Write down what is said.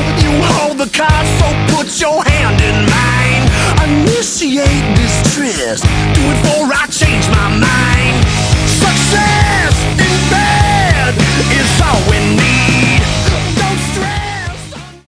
You hold the cards, so put your hand in mine. Initiate this tryst. Do it before I change my mind.